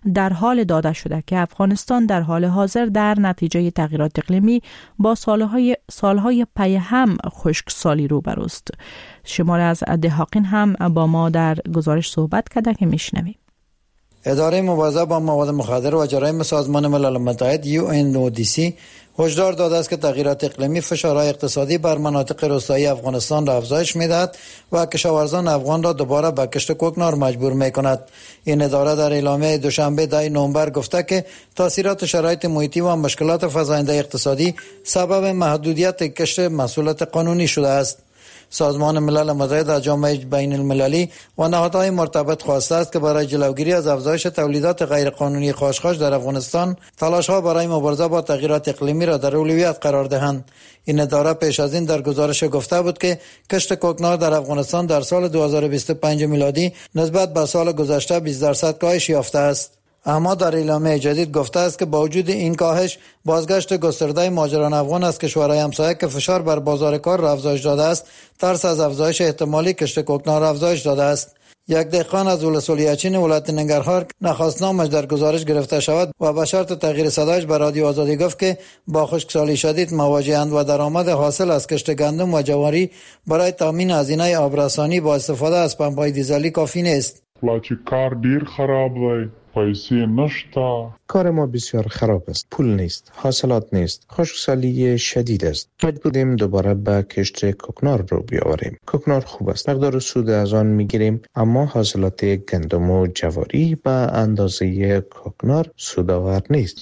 در حال داده شده که افغانستان در حال حاضر در نتیجه تغییرات اقلیمی با سالهای پی هم خشکسالی روبروست. شماره از دهاقین هم با ما در گزارش صحبت کرده که میشنویم. اداره مبارزه با مواد مخدر و جرایم سازمان ملل متحد UNODC هشدار داده است که تغییرات اقلیمی فشارهای اقتصادی بر مناطق روستایی افغانستان را افزایش می‌دهد و کشاورزان افغان را دوباره به کشت کوکنار مجبور می‌کند. این اداره در اعلامیه دوشنبه 10 نوامبر گفته که تاثیرات شرایط محیطی و مشکلات فزاینده اقتصادی سبب محدودیت کشت محصولات قانونی شده است. سازمان ملل متحد از جامعه بین المللی و نهادهای مرتبط خواسته است که برای جلوگیری از افزایش تولیدات غیرقانونی خاشخاش در افغانستان تلاش‌ها برای مبارزه با تغییرات اقلیمی را در اولویت قرار دهند. این اداره پیش از این در گزارش گفته بود که کشت کوکنار در افغانستان در سال 2025 میلادی نسبت به سال گذشته 20% کاهش یافته است. اما در اعلامیه جدید گفته است که با وجود این کاهش بازگشت گسترده مهاجران افغان از کشورهای همسایه که فشار بر بازار کار را افزایش داده است، ترس از افزایش احتمالی کشت کوکنار افزایش داده است. یک دهقان از ولسوالیچین ولایت ننگرهار نخواست نامش در گزارش گرفته شود و به شرط تغییر صدایش به رادیو آزادی گفت که با خشکسالی شدید مواجه‌اند و درآمد حاصل از کشت گندم و جواری برای تامین هزینه آبرسانی با استفاده از پمپ‌های دیزلی کافی نیست. کار دیر خراب دی، پیسې نشته. کار ما بسیار خراب است. پول نیست، حاصلات نیست، خشکسالی شدید است. مجبوریم دوباره به کشت کوکنار رو بیاوریم. کوکنار خوب است، مقدار سود از آن میگیریم، اما حاصلات گندم و جواری به اندازه کوکنار سودآور نیست.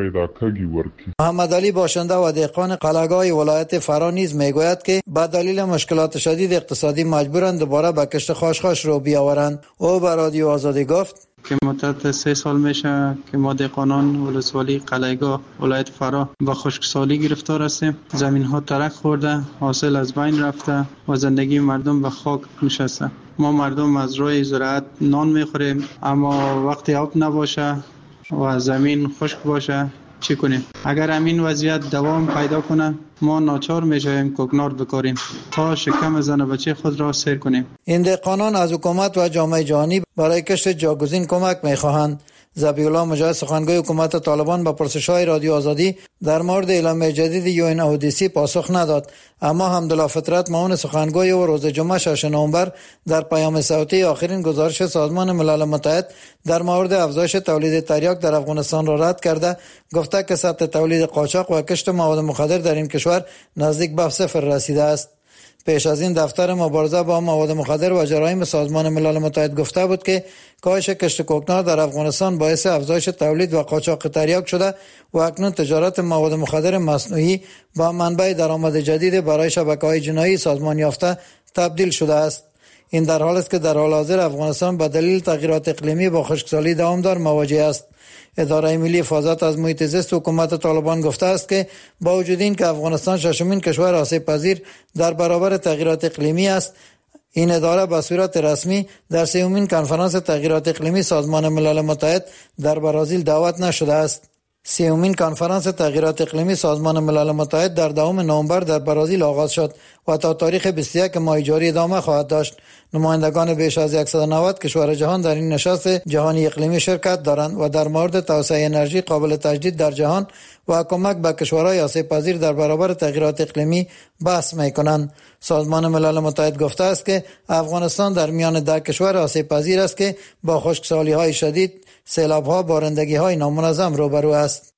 محمد علی باشنده و دهقان قلعه‌گاه ولایت فرا نیز میگوید که به دلیل مشکلات شدید اقتصادی مجبورند دوباره به کشت خاشخاش رو بیاورند. او به رادیو آزادی گفت که مدت 3 سال میشه که ما دهقانان ولسوالی قلعه‌گاه ولایت فرا با خشکسالی گرفتار هستیم. زمین ها ترک خورده، حاصل از بین رفته و زندگی مردم به خاک نشسته. ما مردم از روی زراعت نان میخوریم، اما وقتی آب نباشه و زمین خشک باشه چی کنیم؟ اگر همین وضعیت دوام پیدا کنه ما ناچار میشویم کوکنار بکاریم تا شکم زن و بچه خود را سیر کنیم. این دهقانان از حکومت و جامعه جهانی برای کشت جاگزین کمک میخواهند. ذبیح الله مجاهد سخنگوی حکومت طالبان به پرسش‌های رادیو آزادی در مورد اعلامیه جدید UNODC پاسخ نداد، اما حمدالله فطرت معاون سخنگوی او روز جمعه 6 نوامبر در پیام صوتی آخرین گزارش سازمان ملل متحد در مورد افزایش تولید تریاک در افغانستان را رد کرده، گفته که سطح تولید قاچاق و کشت مواد مخدر در این کشور نزدیک به صفر رسیده است. پیش از این دفتر مبارزه با مواد مخدر و جرایم سازمان ملل متحد گفته بود که کاهش کشت کوکنار در افغانستان باعث افزایش تولید و قاچاق تریاک شده و اکنون تجارت مواد مخدر مصنوعی با منبع درآمد جدید برای شبکه‌های جنایی سازمان یافته تبدیل شده است. این در حالی است که در حال حاضر افغانستان به دلیل تغییرات اقلیمی با خشکسالی دامدار مواجه است. اداره ملی حفاظت از محیط زیست حکومت طالبان گفته است که با وجود این که افغانستان ششمین کشور آسیب پذیر در برابر تغییرات اقلیمی است، این اداره به صورت رسمی در سومین کنفرانس تغییرات اقلیمی سازمان ملل متحد در برزیل دعوت نشده است. سومین کنفرانس تغییرات اقلیمی سازمان ملل متحد در 2 نوامبر در برزیل آغاز شد و تا تاریخ 21 ماه جاری ادامه خواهد داشت. نمایندگان بیش از 190 کشور جهان در این نشست جهانی اقلیمی شرکت دارند و در مورد توسعه انرژی قابل تجدید در جهان و کمک به کشورهای آسیب پذیر در برابر تغییرات اقلیمی بحث می‌کنند. سازمان ملل متحد گفته است که افغانستان در میان 10 کشور آسیب پذیر است که با خشکسالی‌های شدید، سیلاب‌ها، بارندگی‌های نامنظم روبرو است.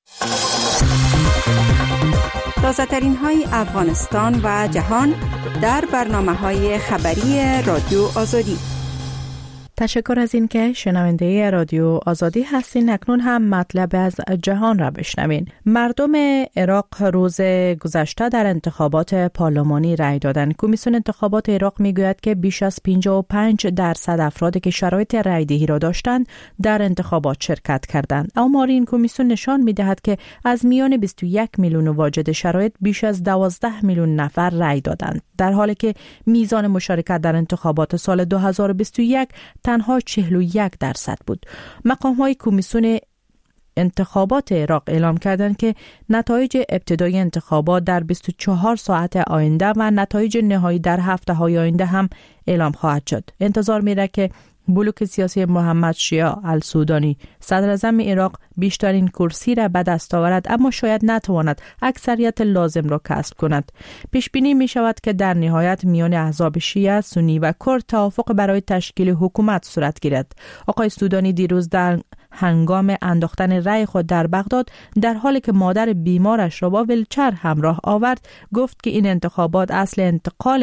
تازه‌ترین های افغانستان و جهان در برنامه‌های خبری رادیو آزادی. تشکر از این که شنونده رادیو آزادی هستین. اکنون هم مطلب از جهان را بشنوین. مردم عراق روز گذشته در انتخابات پارلمانی رای دادند. کمیسیون انتخابات عراق میگوید که بیش از 55% افرادی که شرایط رای دهی را داشتند در انتخابات شرکت کردند. اما این کمیسیون نشان میدهد که از میان 21 میلیون واجد شرایط بیش از 12 میلیون نفر رای دادند، در حالی که میزان مشارکت در انتخابات سال 2021 تنها 41% بود. مقام‌های کمیسیون انتخابات عراق اعلام کردند که نتایج ابتدایی انتخابات در 24 ساعت آینده و نتایج نهایی در هفته‌های آینده هم اعلام خواهد شد. انتظار میره که بلوک سیاسی محمد شیعه السودانی صدر اعظم عراق بیشترین کرسی را به دست آورد، اما شاید نتواند اکثریت لازم را کسب کند. پیش بینی می شود که در نهایت میان احزاب شیعه، سنی و کرد توافق برای تشکیل حکومت صورت گیرد. آقای سودانی دیروز در هنگام انداختن رأی خود در بغداد در حالی که مادر بیمارش را با ویلچر همراه آورد گفت که این انتخابات اصل انتقال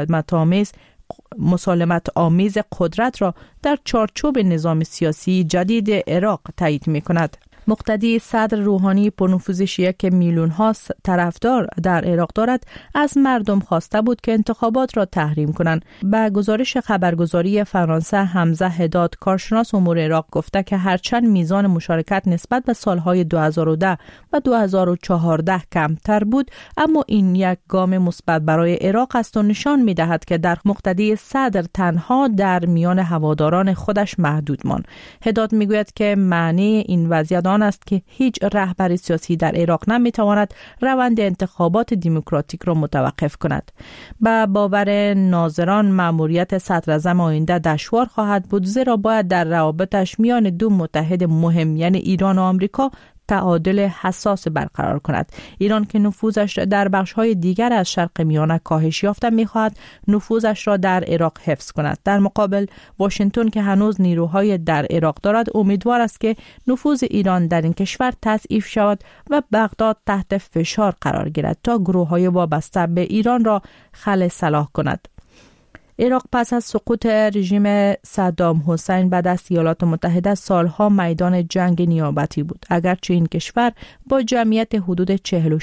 مسالمت آمیز قدرت را در چارچوب نظام سیاسی جدید عراق تایید می کند. مقتدی صدر روحانی پرنفوذ شیعه که میلیون ها طرفدار در عراق دارد از مردم خواسته بود که انتخابات را تحریم کنند. به گزارش خبرگزاری فرانسه حمزه هداد کارشناس امور عراق گفته که هرچند میزان مشارکت نسبت به سالهای 2010 و 2014 کمتر بود، اما این یک گام مثبت برای عراق است و نشان می‌دهد که در مقتدی صدر تنها در میان هواداران خودش محدود ماند. هداد میگوید که معنی این وضعیت آن است که هیچ رهبر سیاسی در عراق نمیتواند روند انتخابات دموکراتیک را متوقف کند. با باور ناظران مأموریت صدر اعظم آینده دشوار خواهد بود، زیرا باید در روابطش میان دو متحد مهم یعنی ایران و آمریکا تعادل حساس برقرار کند. ایران که نفوذش در بخش‌های دیگر از شرق میانه کاهش یافته می‌خواهد نفوذش را در عراق حفظ کند. در مقابل واشنگتن که هنوز نیروهای در عراق دارد امیدوار است که نفوذ ایران در این کشور تضعیف شود و بغداد تحت فشار قرار گیرد تا گروه‌های وابسته به ایران را خلع صلاح کند. عراق پس از سقوط رژیم صدام حسین به دست ایالات متحده سالها میدان جنگ نیابتی بود. اگرچه این کشور با جمعیت حدود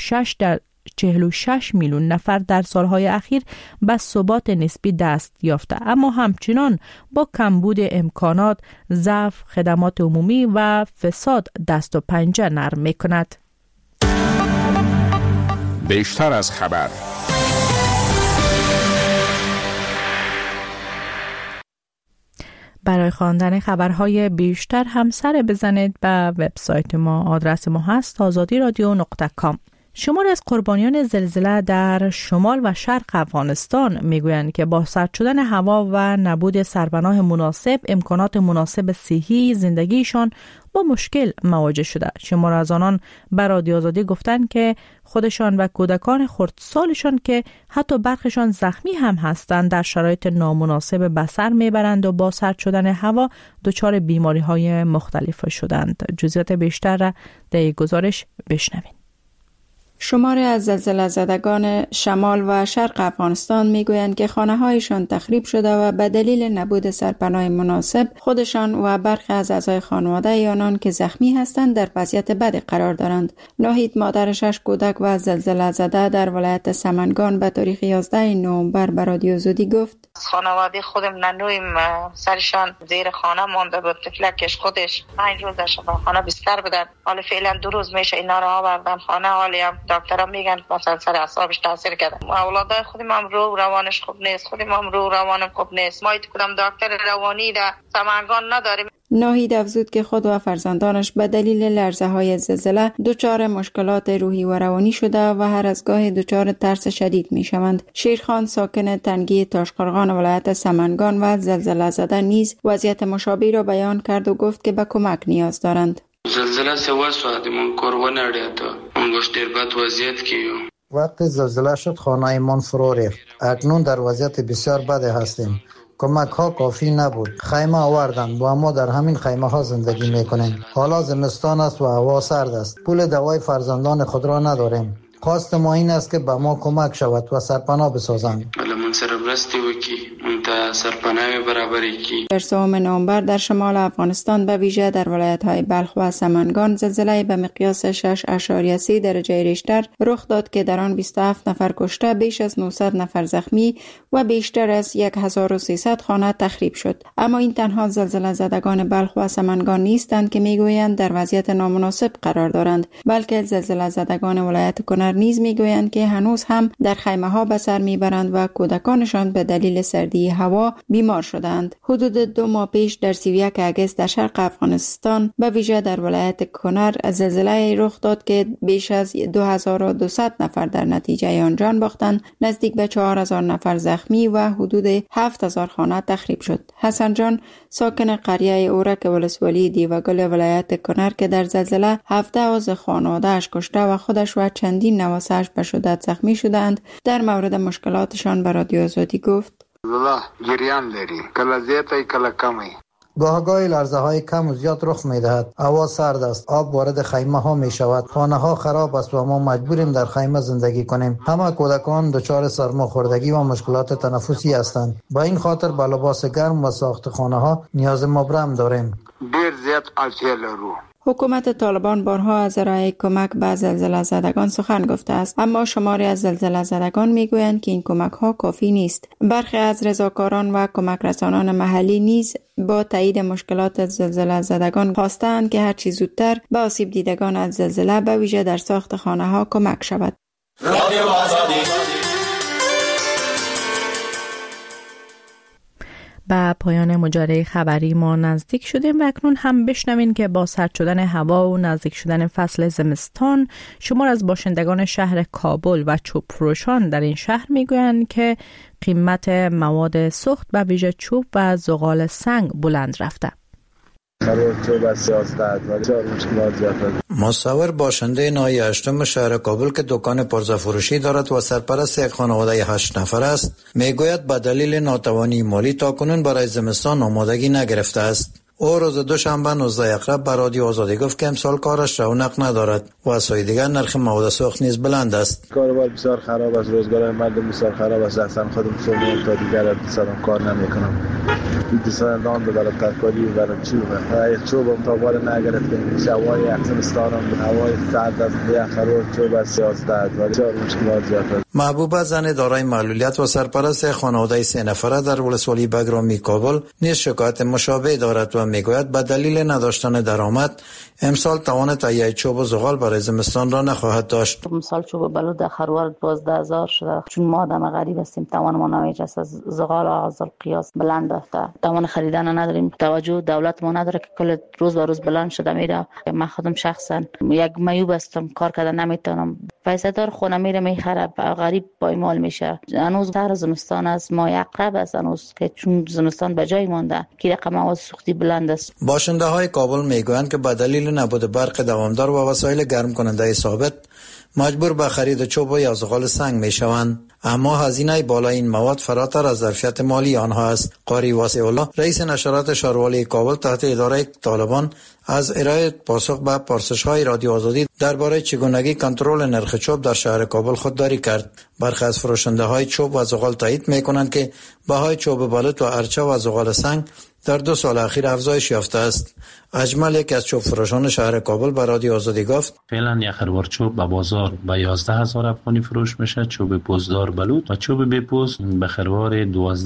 46 میلیون نفر در سالهای اخیر به ثبات نسبی دست یافته، اما همچنان با کمبود امکانات، ضعف خدمات عمومی و فساد دست و پنجه نرم می‌کند. بیشتر از خبر. برای خواندن خبرهای بیشتر هم سر بزنید به وبسایت ما. آدرس ما هست azadiradio.com. شماری از قربانیان زلزله در شمال و شرق افغانستان میگویند که با سرد شدن هوا و نبود سرپناه مناسب، امکانات مناسب صحی زندگیشان با مشکل مواجه شده. شمار از آنان به رادیو آزادی گفتند که خودشان و کودکان خردسالشان که حتی برخشان زخمی هم هستند در شرایط نامناسب به سر میبرند و با سرد شدن هوا دچار بیماری‌های مختلف شدند. جزئیات بیشتر را در گزارش بشنوید. شماری از زلزله زدگان شمال و شرق افغانستان میگویند که خانه‌هایشان تخریب شده و به دلیل نبود سرپناه مناسب خودشان و برخی از اعضای خانواده آنان که زخمی هستند در وضعیت بدی قرار دارند. ناهید مادر 6 کودک و زلزله زده در ولایت سمنگان به تاریخ 11 نوامبر به رادیو آزادی گفت: خانواده خودم ننویم سرشان زیر خانه مانده بود. طفلکش خودش 5 روز در شفاخانه بستر بودن. حالا فعلا 2 روز میشه اینا را آوردن خانه. حالی هم دکترها میگن مثلا سر اعصابش تاثیر کرده. اولادای خودم هم روانش خوب نیست. خودم هم روانم خوب نیست. ما کدام دکتر روانی در سمنگان نداریم. ناهید افزود که خود و فرزندانش به دلیل لرزه‌های زلزله دچار مشکلات روحی و روانی شده و هر از گاهی دچار ترس شدید می‌شوند. شیرخان ساکن تنگی تاشقرغان ولایت سمنگان و زلزله زده نیز وضعیت مشابه را بیان کرد و گفت که به کمک نیاز دارند. زلزله سواسو من کورونه اړیته موږ ډیر بد وضعیت کیو. وقتی زلزله شد خانه من فرو ریخت. اکنون در وضعیت بسیار بدی هستیم. کمک ها کافی نبود. خیمه آوردن و ما در همین خیمه ها زندگی میکنیم. حالا زمستان است و هوا سرد است. پول دوای فرزندان خود را نداریم. خواست ما این است که به ما کمک شود و سرپناه بسازند. در 3 نوامبر در شمال افغانستان به ویژه در ولایت‌های بلخ و سمنگان زلزله به مقیاس 6.3 درجه ریشتر رخ داد که در آن 27 نفر کشته، بیش از 900 نفر زخمی و بیشتر از 1300 خانه تخریب شد. اما این تنها زلزله زدگان بلخ و سمنگان نیستند که میگویند در وضعیت نامناسب قرار دارند، بلکه زلزله زدگان ولایت کنر نیز میگویند که هنوز هم در خیمه ها به سر میبرند و کودکانشان به دلیل سردی هوا بیمار شدند. حدود 2 ماه پیش در 31 آگوست در شرق افغانستان به ویژه در ولایت کنر زلزله رخ داد که بیش از 2200 نفر در نتیجه آن جان باختند، نزدیک به 4000 نفر زخمی و حدود 7000 خانه تخریب شد. حسن جان ساکن قریه اورک ولسوالی دیوگل ولایت کنر که در زلزله 17 عضو خانواده‌اش کشته و خودش و چندین نواسه‌اش به شدت زخمی شدند، در مورد مشکلاتشان به رادیو آزادی گفت: الله جریان داری، کله زیاتی کله کمی. گاهگاهی لرزه های کم و زیاد رخ می دهد. هوا سرد است، آب وارد خیمه ها می شود، خانه ها خراب است و ما مجبوریم در خیمه زندگی کنیم. همه کودکان دچار سرماخوردگی و مشکلات تنفسی هستند. با این خاطر به لباس گرم و ساخت خانه ها نیاز مبرم داریم. دیر زیاد اړتیا لرو. حکومت طالبان بارها از ارائه کمک به زلزله زدگان سخن گفته است، اما شماری از زلزله زدگان میگویند که این کمک ها کافی نیست. برخی از رضاکاران و کمک رسانان محلی نیز با تایید مشکلات زلزله زدگان خواستند که هر چه زودتر به آسیب دیدگان از زلزله به ویژه در ساخت خانه ها کمک شود. به پایان مجره خبری ما نزدیک شدیم و اکنون هم بشنوین که با سرد شدن هوا و نزدیک شدن فصل زمستان شمار از باشندگان شهر کابل و چوب فروشان در این شهر میگویند که قیمت مواد سوخت به ویژه چوب و زغال سنگ بلند رفته. مصور باشنده ناحیه 8 شهر کابل که دکان پرزه فروشی دارد و سرپرست یک خانواده 8 نفر است میگوید به دلیل ناتوانی مالی تاکنون برای زمستان آمادگی نگرفته است. او روز دوشنبه 19 اکتبر به رادیو آزادی گفت که امسال کارش رونق ندارد و از سوی دیگر نرخ مواد سوخت نیز بلند است. کاروبار بسیار خراب است، روزگار مردم بسیار خراب است. اصلا خودم صبح تا دیگر اقتصادم کار نمیکنم. اقتصاد نان برای ترکاری و برای چوبم تا بار نگرفتیم. شوای اقتصادم هوای سرد است، یخرو چوب است، سیاست و بسیار مشکلات زیاد است. محبوبه زن دارای معلولیت و سرپرست خانواده 3 نفره در ولسوالی بگرامی کابل نیز شکایت مشابه دارد و میگوید به دلیل نداشتن درآمد امسال توان تهیه چوب و زغال برای زمستان را نخواهد داشت. امسال چوب بلوط در خروار 12000 شده، چون ما آدم غریب هستیم توان ما نمیرسه. از زغال از قیاس بلند رفته، توان خریدن نداریم. توجه دولت ما نداره که کل روز به روز بلند شده میره. من خودم شخصا یک معیوب هستم، کار کردن نمیتونم. پیسه دار خونه میره میخره، غریب پایمال میشه. هنوز تر زمستان از ماه اقرب است هنوز که چون زمستان به جای مونده که رقم مواد سوختی بلند است. باشنده های کابل میگویند که به دلیل نبود برق دوامدار و وسایل گرم کننده ثابت مجبور به خرید چوب یا زغال سنگ میشوند، اما هزینه بالای این مواد فراتر از ظرفیت مالی آنها است. قاری واسع الله رئیس نشرات شهروالی کابل تحت اداره طالبان از ارائه پاسخ به پرسش‌های رادیو آزادی درباره چگونگی کنترل نرخ چوب در شهر کابل خودداری کرد. برخی از فروشنده‌های چوب و زغال تایید می‌کنند که بهای چوب بلوط و ارچه و زغال سنگ در 2 سال اخیر افزایش یافته است. اجمل یک از چوب فروشان شهر کابل به رادیو آزادی گفت فعلا یک خروار چوب به بازار به 11000 افغانی فروش میشه، چوب پوزدار بلوط و چوب بی پوست به خروار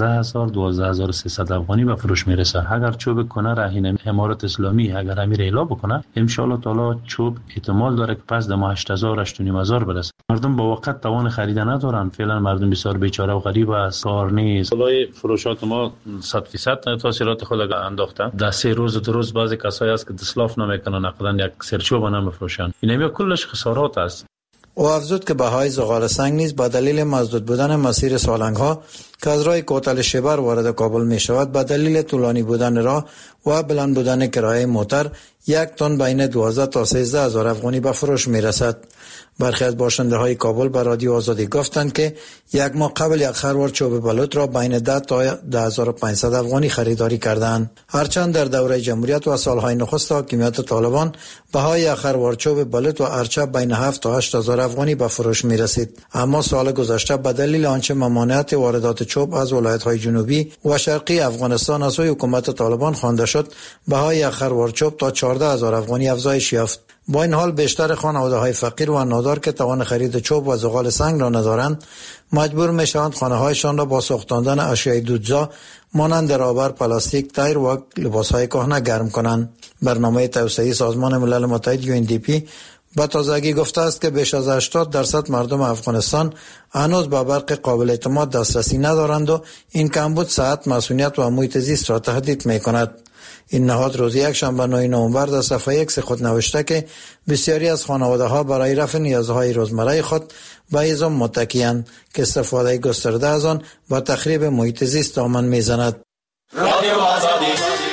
12300 افغانی به فروش میرسه. اگر چوب کنه راهین امارات اسلامی اگر امیر اعلام بکنه ان شاء الله تعالی چوب احتمال داره که پس دم 8000 8500 برسه. مردم با وقت توان خریدن ندارن. فعلا مردم بسیار بیچاره و غریب است، کار نیست. والله فروشات ما 100% تاثیرات خود انداخته. در 3 روز دو روز بعضی کسایی است که دسلاف نمیکنن، اقلا یک سرچوب نمیفروشن. اینم کلش خسارات است. او افزود که بهای زغال سنگ نیز به دلیل مسدود بودن مسیر سالنگ‌ها که از راه کوتل شبر وارد کابل می شود به دلیل طولانی بودن راه و بلند بودن کرایه موتر 1 تن بین 12 تا 13 هزار افغانی به فروش می رسد. برخی از باشنده های کابل به رادیو آزادی گفتند که 1 ماه قبل یک خروار چوب بلوط را بین 10 تا 10500 افغانی خریداری کردند. هرچند در دوره جمهوریت و سالهای نخست حاکمیت طالبان بهای یک خروار چوب بلوط و ارچه بین 7 تا 8000 افغانی به فروش می رسید، اما سال گذشته به دلیل آنچه ممانعت واردات چوب از ولایت‌های جنوبی و شرقی افغانستان از سوی حکومت طالبان خوانده شد، بهای یک خروار چوب تا 14000 افغانی افزایش یافت. با این حال بیشتر خانواده‌های فقیر و نادار که توان خرید چوب و زغال سنگ را ندارند مجبور می‌شوند خانه‌هایشان را با سوختاندن اشیاء دودزا مانند رابر، پلاستیک، تایر و لباس‌های کهنه گرم کنند. برنامه توسعه سازمان ملل متحد UNDP به تازگی گفته است که بیش از 80% مردم افغانستان هنوز به برق قابل اعتماد دسترسی ندارند و این کمبود صحت، مسئولیت و محیط زیست را تهدید می‌کند. این نهاد روز یکشنبه 9 نوامبر در صفحه X خود نوشته که بسیاری از خانواده‌ها برای رفع نیازهای روزمره خود به هیزم متکی‌اند که استفاده گسترده از آن به تخریب محیط زیست دامن می‌زند. رادیو آزادی.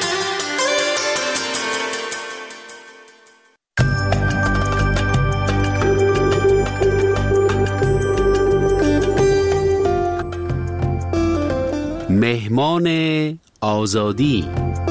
مهمان آزادی.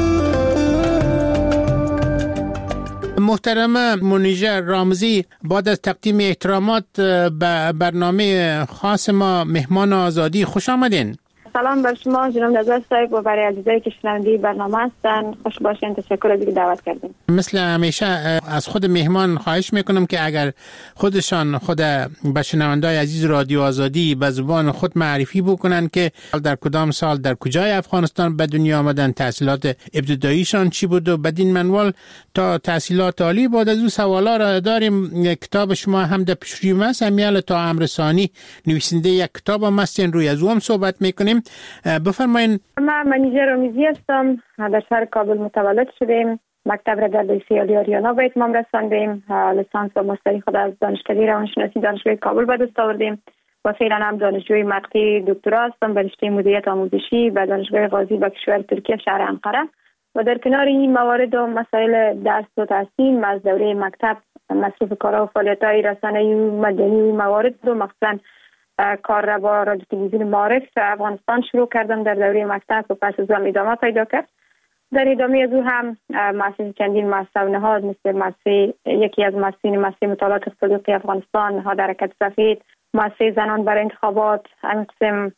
محترم منیژه رامزی، بعد از تقدیم احترامات به برنامه خاص ما مهمان آزادی خوش آمدین. سلام بر شما جناب نظر صاحب و برای عزیزایی که شنونده برنامه هستن. خوش باشین. تشکر از اینکه دعوت کردین. مثل همیشه از خود مهمان خواهش میکنم که اگر خودشان خود به شنونده‌های عزیز رادیو آزادی به زبان خود معرفی بکنن که در کدام سال در کجای افغانستان به دنیا آمدن، تحصیلات ابتداییشان چی بود و بدین منوال تا تحصیلات عالی. بعد از او سوالا را داریم. کتاب شما هم در پیشروی است، امیال تا امرسانی نویسنده یک کتاب هم هستین، روی از او هم صحبت میکنیم. بفرمایید. من منیژه رامزی هستم. در شهر کابل متولد شدیم. مکتب را در لیسه عالی آریانا به اتمام رساندیم. لیسانس و ماستری خود از دانشکده روانشناسی دانشگاه کابل به دست آوردیم و فعلا هم دانشجوی مقطع دکترا هستم به رشته مدیریت آموزشی به دانشگاه غازی به کشور ترکیه شهر انقره. و در کنار این موارد و مسائل درس و تحصیل از دوره مکتب مصروف کارها و فعالیت‌های رسانه‌ای و مدنی موارد و مخصوصاً کار را با رادیو تلویزیون معارف افغانستان شروع کردم در دوره مکتب و پس از آن ادامه پیدا کرد. در ادامه از او هم مؤسسه چندین مؤسسه و نهاد مثل یکی از مؤسسین مؤسسه مطالعات اقتصادی افغانستان، نهاد حرکت سفید، مؤسسه زنان برای انتخابات، همین قسم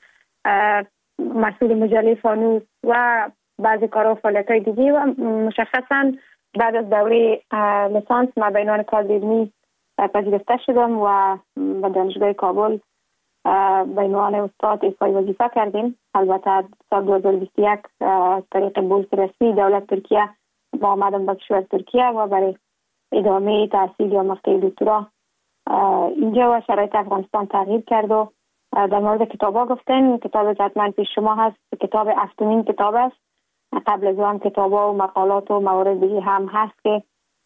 مسئول مجله فانوس و بعضی کارها و فعالیت‌های دیگه. و مشخصاً بعد از دوره لیسانس ما به عنوان کادر علمی پذیرفته شدم و به دانشگاه کابل به عنوان استاد ایفای وظیفه کردیم. البته سال 2021 طریق بورس رسمی دولت ترکیه با آمدم به کشور ترکیه و برای ادامه تحصیل یا مقطع دکترا اینجا و شرایط افغانستان تغییر کرد. و در مورد کتابا گفتن، کتاب حتما پیش شما هست، کتاب هفتمین کتاب است. قبل از آن کتابا و مقالات و موارد دیگه هم هست که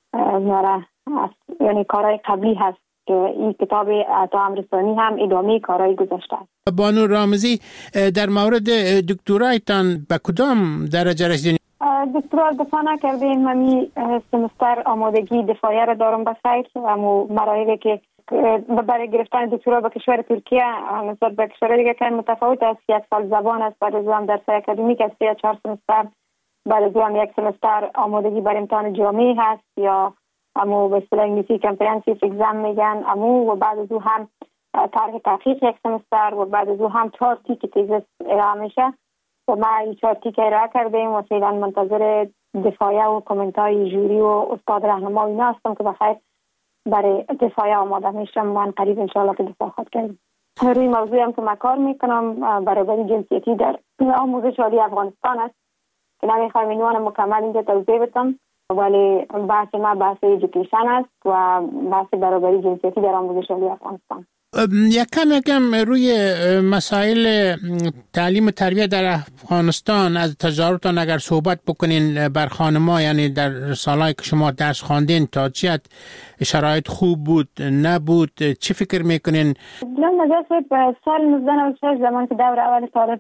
یعنی کارهای قبلی هست که این کتاب تا امرسانی هم ادامه کارهای گذشته است. بانو رامزی، در مورد دکترایتان به کدام درجه رسیدین؟ دکترا دفاع نکردیم. همی سمستر آمادگی دفاعیه را دارم بخیر. اما مراحلی که برای گرفتن دکترا به کشور ترکیه نسبت به کشور دیگه که متفاوت است. 1 سال زبان است، بعد از آن درس اکادمیک است، 4 سمستر، بعد از آن 1 سمستر آمادگی برای امتحان جامعی هست یا امو به اصطلاح انگلیسی کامپرهنسیو اگزم میگن امو. و بعد از او هم طرح تحقیق 1 سمستر و بعد از او هم 4 تیک تیزس ارائه میشه و ما این 4 تیک ارائه کردیم و فعلا منتظر دفاعیه و کامنت های جوری و استاد راهنما اینا هستم که بخیر برای دفاعیه آماده میشم. من قریب انشاءالله که دفاع خواهد کردم. روی موضوعی هم که من کار میکنم برابری جنسیتی در آموزش عالی افغانستان است که نمیخوایم عنوان مکمل اینجا توضیح بدم، ولی بحث ما بحث ایژوکیشن است و بحث برابری جنسیتی در آموزش عالی افغانستان. یکم روی مسائل تعلیم و تربیت در افغانستان از تجاربتان اگر صحبت بکنین بر خانم‌ها، یعنی در سالهایی که شما درس خواندین تا چی شرایط خوب بود نبود، چی فکر میکنین؟ من نظر سال 1996 زمان که دور اول طالب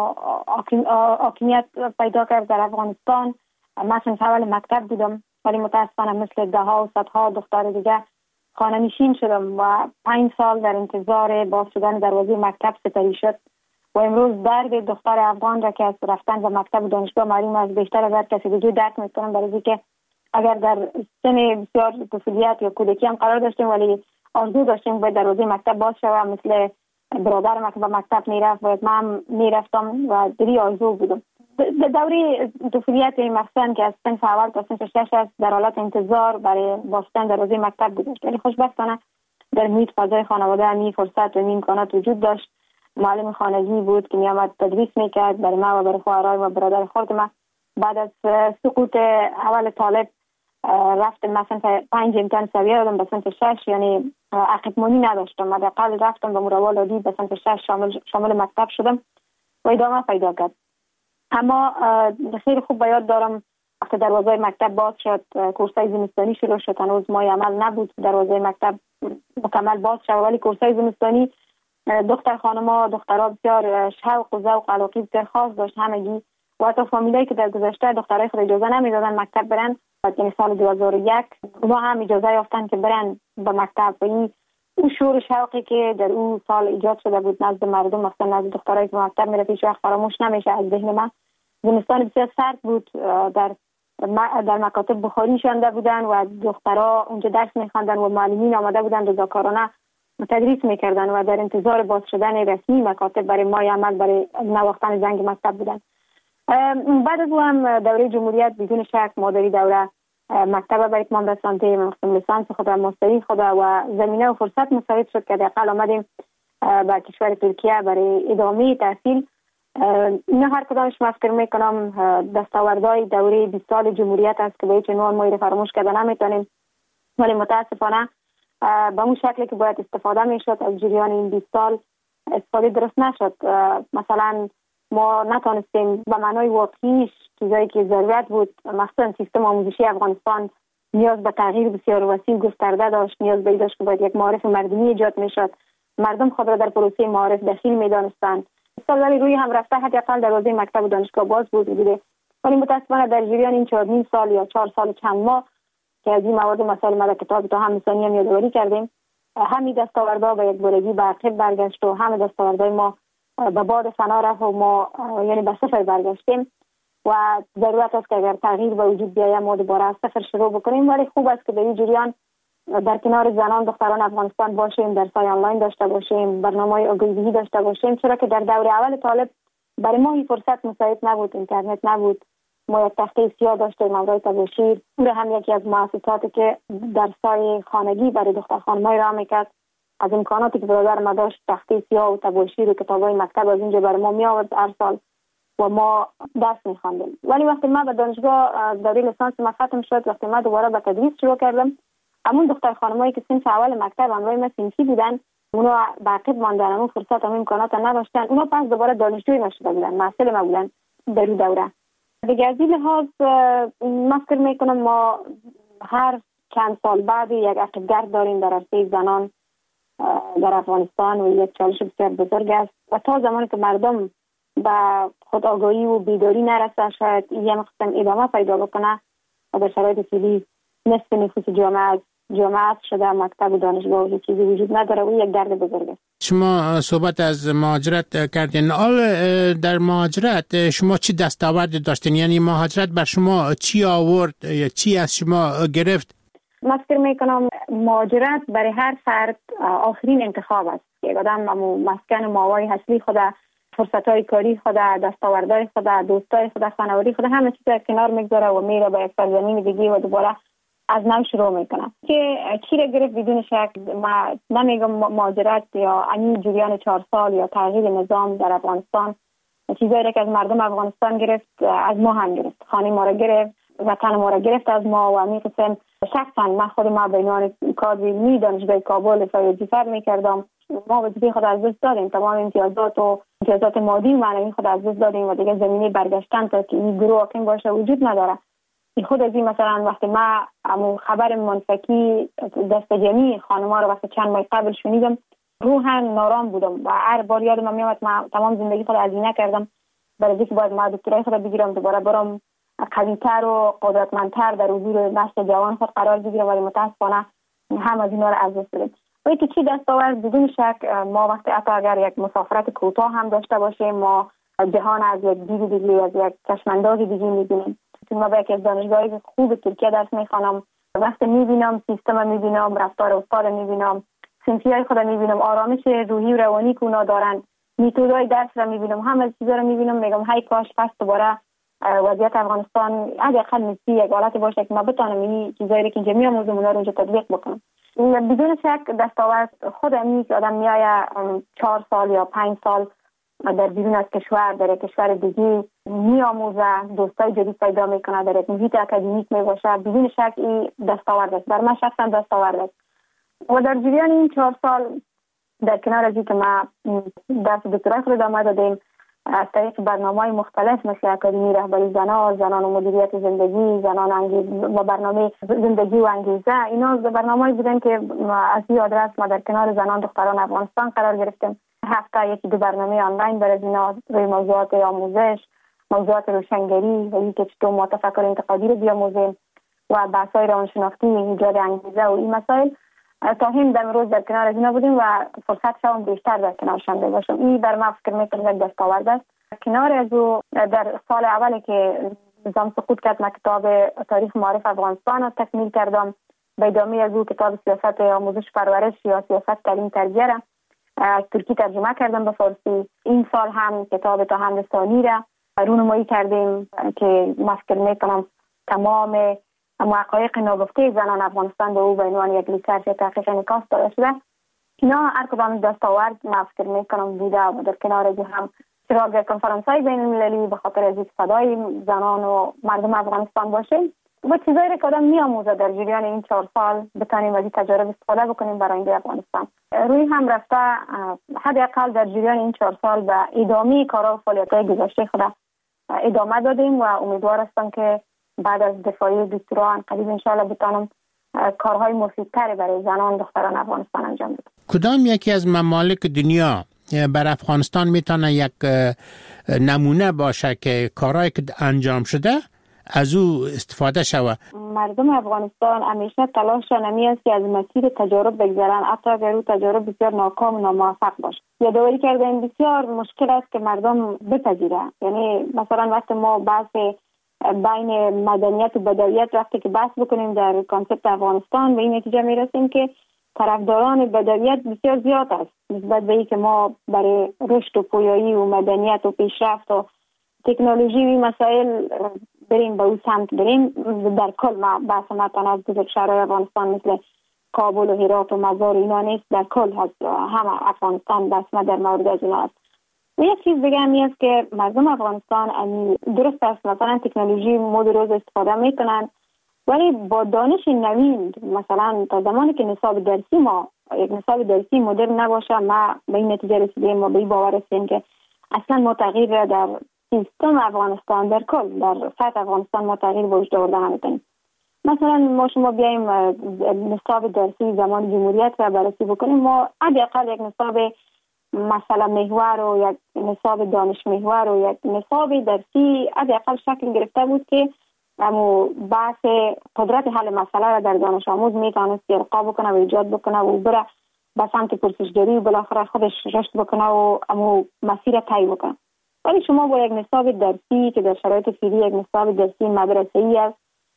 حاکمیت پیدا کرد در افغانستان، مثلا اول مکتب بودم ولی متاسفانه مثل دهها و صدها دختر دیگه خانه نشین شدم و 5 سال در انتظار باز شدن دروازه مکتب سپری شد و امروز درد دختر افغان را که از رفتن به مکتب و دانشگاه معلوم از بیشتر از هر کسی دیگه درک میکنم، برای اینکه اگر در سن بسیار طفولیت یا کودکی هم قرار داشتیم ولی آرزو داشتیم باید دروازه مکتب باز شود، مثل برادرم که به مکتب میرفت باید من میرفتم و دری آرزو بودم. دوره طفولیت مخصوصا که از صنف اول تا صنف 6 است در حالت انتظار برای بستن دروازه مکتب گذشت، ولی خوشبختانه در محیط فضای خانواده همی فرصت و امکانات وجود داشت. معلم خانگی بود که میامد تدریس میکرد برای ما و برای خواهرای و برادر خود ما. بعد از سقوط اول طالب رفتم مثلا 5 امتحان سویه دادم به صنف 6، یعنی عقب مانی نداشتم. حداقل رفتم به مروال عادی به صنف 6 شامل مکتب شدم و ادامه پیدا کرد. اما خیلی خوب به یاد دارم وقتی دروازه مکتب باز شد، کورسای زمستانی شروع شد. هنوز ماه عمل نبود، دروازه مکتب مکمل باز شد، ولی کورسای زمستانی دختر خانما دخترها بسیار شوق و ذوق علاقه بسیار خاص داشت همگی، و حتی فامیلایی که در گذشته دخترای خود اجازه نمیدادن مکتب برن، یعنی سال 2001 اونا هم اجازه یافتن که برن به مکتب. و این اون شور شوقی که در اون سال ایجاد شده بود نزد مردم، مثلا نزد دخترایی که مکتب میرفت، هیچ وقت فراموش نمیشه از ذهن من. زمستان بسیار سرد بود، در مکاتب بخاری شانده بودن و دخترها اونجا درس میخواندن و معلمین آمده بودن رضاکارانه تدریس میکردن و در انتظار باز شدن رسمی مکاتب برای ماه عمل، برای نواختن زنگ مکتب بودن. بعد از او هم دوره جمهوریت بدون شک مادری دوره مکتب برای اتمام رساندیم، مقسم لیسانس خود و ماستری خود و زمینه و فرصت مساعد شد که حداقل آمدیم به کشور ترکیه برای ادامه تحصیل. اینا هر کدامش من فکر میکنم دستاوردهای دوره 20 سال جمهوریت است که به هیچ عنوان ما فراموش کرده نمیتونیم، ولی متاسفانه به اون شکلی که باید استفاده میشد از جریان این 20 سال استفاده درست نشد. مثلا ما نتونستیم به معنای واقعیش چیزایی که ضرورت بود، مثلا سیستم آموزشی افغانستان نیاز به تغییر بسیار وسیع گسترده داشت، نیاز به این داشت که باید یک معارف مردمی ایجاد میشد، مردم خود را در پروسه معارف دخیل میدانستند. ولی روی هم رفته حداقل دروازه مکتب و دانشگاه باز بوده، ولی متاسفانه در جریان این 4 سال یا 4 سال چند ماه که از این مواد و مسائل ما در کتاب تا هم ثانی هم یادآوری کردیم، همین دستاوردها به یک بارگی به عقب برگشت و همه دستاوردهای ما به باد فنا رفت و ما یعنی به صفر برگشتیم و ضرورت است که اگر تغییر به وجود بیاید ما دوباره از صفر شروع بکنیم. ولی خوب است که در این جریان در کنار زنان دختران افغانستان باشیم، درس‌های آنلاین داشته باشیم، برنامه‌های آگاهی داشته باشیم، چرا که در دوره اول طالب برای ما این فرصت مساعد نبود، اینترنت نبود، ما یک تخته سیاه داشتیم مورد تباشیر. اون هم یکی از مؤسساتی که درس‌های خانگی برای دختر خانم‌ها را میکرد. از امکاناتی که برادر ما داشت تخته سیاه و تباشیر و کتاب‌های مکتب از اینجا برای ما می‌آورد هر سال و ما درس می‌خواندیم. ولی وقتی ما به دانشگاه دوره لیسانس ما ختم شد، وقتی ما دوباره به تدریس شروع کردم، همون دختر خانمایی که صنف اول مکتب همراه ما صنفی بودن، اونا باقی ماندن، اون فرصت همون امکانات نداشتن، اونا پس دوباره دانشجوی نشده بودن، محصل ما بودن در این دوره. دیگه از این لحاظ من فکر میکنم ما هر چند سال بعد یک عقب‌گرد داریم در عرصه زنان در افغانستان و یک چالش بسیار بزرگ است و تا زمانی که مردم به خود آگاهی و بیداری نرسه شاید این قسم ادامه پیدا بکنه و در شرایط فعلی نصف نفوس جامعه شده مکتب و دانشگاه و چیزی وجود نداره و یک درد بزرگ است. شما صحبت از مهاجرت کردین. در مهاجرت شما چی دستاورد داشتین؟ یعنی مهاجرت بر شما چی آورد یا چی از شما گرفت؟ من فکر میکنم مهاجرت برای هر فرد آخرین انتخاب است که آدم مسکن ماوای اصلی خود، فرصت‌های کاری خود، دستاوردهای خود، دوستای خود، خانوادگی خود، همه چیز کنار میگذاره و میره به یک سرزمین دیگه و دوباره از نو شروع میکنم که چی را گرفت بدون شک. ما نمیگم مهاجرت یا این جریان 4 سال یا تغییر نظام در افغانستان چیزایی که از مردم افغانستان گرفت از ما هم گرفت، خانه ما را گرفت، وطن ما را گرفت از ما و همین قسم شخصا من خود ما به عنوان کادر علمی دانشگاه کابل وظیفه میکردم، ما وظیفه خود از دست دادیم، تمام امتیازات مادی و معنوی خود از دست دادیم و دیگه زمینه برگشتن تا که این گروه حاکم باشه وجود نداره. خود از این مثلا وقتی ما خبر منفکی دست جمعی خانم‌ها رو وقتی چند ماه قبل شنیدم روحاً نارام بودم و هر بار یادم میاد من تمام زندگی خود هزینه کردم برای اینکه باید ما دکترای خود بگیرم، دوباره برام قوی‌تر و قدرتمندتر در حضور نسل جوان خود قرار بگیرم، ولی متاسفانه هم از اینا رو از دست دادیم. و که چی دستاورد بدون شک ما وقتی اگر یک مسافرت کوتاه هم داشته باشیم ما جهان از یک دید دیگه، از یک چشمانداز دیگه می‌بینیم. ما با یکی از دانشگاه‌های خوب ترکیه درس می‌خوانم، وقتی می‌بینم سیستم می‌بینم، رفتار استاد می‌بینم، صنفی‌های خود می‌بینم، آرامش روحی و روانی که اونا دارن، میتودهای درس را می‌بینم، همه چیزا رو می‌بینم، میگم هی کاش پس دوباره وضعیت افغانستان حداقل مثل یک حالت باشه که ما بتونم این چیزایی که اینجا می‌آموزم اونا رو اینجا تطبیق بکنم. بدون شک دستاورد خود اینی که آدم میآید 4 سال یا 5 سال در بیرون از کشور در کشور دیگه میآموزه، دوستای جدید پیدا میکنه، در یک محیط اکادمیک میباشه. بدون شک این دستاورد است، بر من شخصا دستاورد است. و در جریان این 4 سال در کنار از اینکه ما درس دکترای خود ادامه دادیم، از طریق برنامه‌های مختلف مثل اکادمی رهبری زنان و مدیریت زندگی، زنان انگیزه و برنامه زندگی و انگیزه، اینا برنامه‌ای بودن که از این آدرس ما در کنار زنان دختران افغانستان قرار گرفتیم. هفته 1-2 برنامه آنلاین برای اینا روی موضوعات آموزش، موضوعات روشنگری و اینکه چطور ما تفکر انتقادی رو بیاموزیم و بحث‌های روانشناختی، ایجاد انگیزه و این مسائل. تا هم در روز در کنار از اینا بودیم و فرصت شام بیشتر در کنارشان باشم. این بر ما فکر میکنم یک دستاورد است. کنار از او در سال اولی که نظام سقوط کرد، من کتاب تاریخ معارف افغانستان را تکمیل کردم. به ادامه از او کتاب سیاست آموزش پرورش یا سیاست تعلیم تربیه را از ترکی ترجمه کردم به فارسی. این سال هم کتاب تاهم ثانی را رونمایی کردیم که من فکر میکنم تمام حقایق ناگفته زنان افغانستان به او به عنوان یک ریسرچ تحقیق انعکاس داده شده. اینا هر کدام دستاورد من فکر میکنم بوده و در کنار از هم چراغ کنفرانس‌های بین المللی به خاطر از صدای زنان و مردم افغانستان باشه و چیزایی را که آدم میآموزه در جریان این 4 سال بتانیم از این تجارب استفاده بکنیم برای آینده افغانستان. روی هم رفته حداقل در جریان این 4 سال به ادامه کارها و فعالیت‌های گذشته خود ادامه دادیم و امیدوار هستم که بعد از دفاعی دکترا قریب انشاءالله بتانم کارهای مفیدتری برای زنان دختران افغانستان انجام بدم. کدام یکی از ممالک دنیا بر افغانستان میتونه یک نمونه باشه که کارهایی که انجام شده از او استفاده شود؟ مردم افغانستان همیشه تلاششان همی است که از مسیر تجارب بگذرن، حتی اگر او تجارب بسیار ناکام و ناموفق باشه. یادآوری کردن بسیار مشکل است که مردم بپذیره. یعنی مثلا وقتی ما بحث بین مدنیت و بدویت وقتی که بحث بکنیم در کانسپت افغانستان به این نتیجه میرسیم که طرفداران بدویت بسیار زیاد است نسبت به اینکه ما برای رشد و پویایی و مدنیت و پیشرفت و تکنولوژی و مسائل بریم به اون سمت بریم. در کل ما بحث ما از بزرگ شهرهای افغانستان مثل کابل و هرات و مزار اینا نیست، در کل هست همه افغانستان بحث ما در مورد از اینا است. و یک چیز دیگه همی است که مردم افغانستان درست است مثلا تکنولوژی مد روز استفاده میکنن ولی با دانش نوین مثلا تا زمانی که نصاب درسی ما یک نصاب درسی مدرن نباشه ما به این نتیجه رسیدیم و به این باور رسیدیم که اصلا ما تغییر در سیستم افغانستان در کل در سطح افغانستان ما تغییر به وجود آورده نمیتونیم. مثلا ما شما بیایم نصاب درسی زمان جمهوریت را بررسی بکنیم، ما حداقل یک نصاب مثلا محور و یک نصاب دانش محور و یک نصاب درسی حداقل شکل گرفته بود که امو بحث قدرت حل مسئله را در دانش آموز میتونست ارقا بکنه و ایجاد بکنه و بره به سمت پرسشگری و بالاخره خودش رشد بکنه و امو مسیر طی بکنه. ولی شما با یک نصاب درسی که در شرایط فعلی یک نصاب درسی مدرسه‌ای است